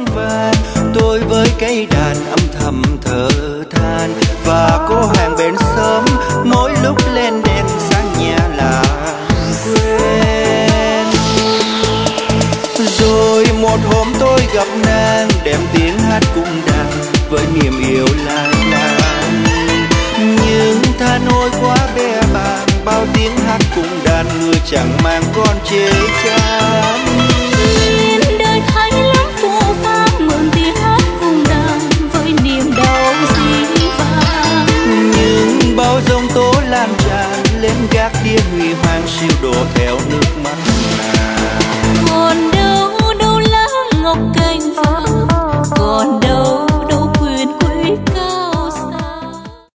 vang. Tôi với cây đàn âm thầm thở than, và cô hàng bên sớm mỗi lúc lên đèn sáng nhà làng quên. Rồi một hôm tôi gặp nàng, đem tiếng hát cung đàn với niềm yêu lai láng. Nhưng tha nỗi quá bé bàng, bao tiếng hát cung đàn người chẳng mang con chê chán. Nhìn đời thay lắm phũ phàng, mượn tiếng hát cung đàn với niềm đau dĩ vãng. Nhưng bao giông tố lan tràn lên gác đĩa huy hoàng, siêu đổ theo nước mắt nàng. Còn đâu đâu lá ngọc cành vàng.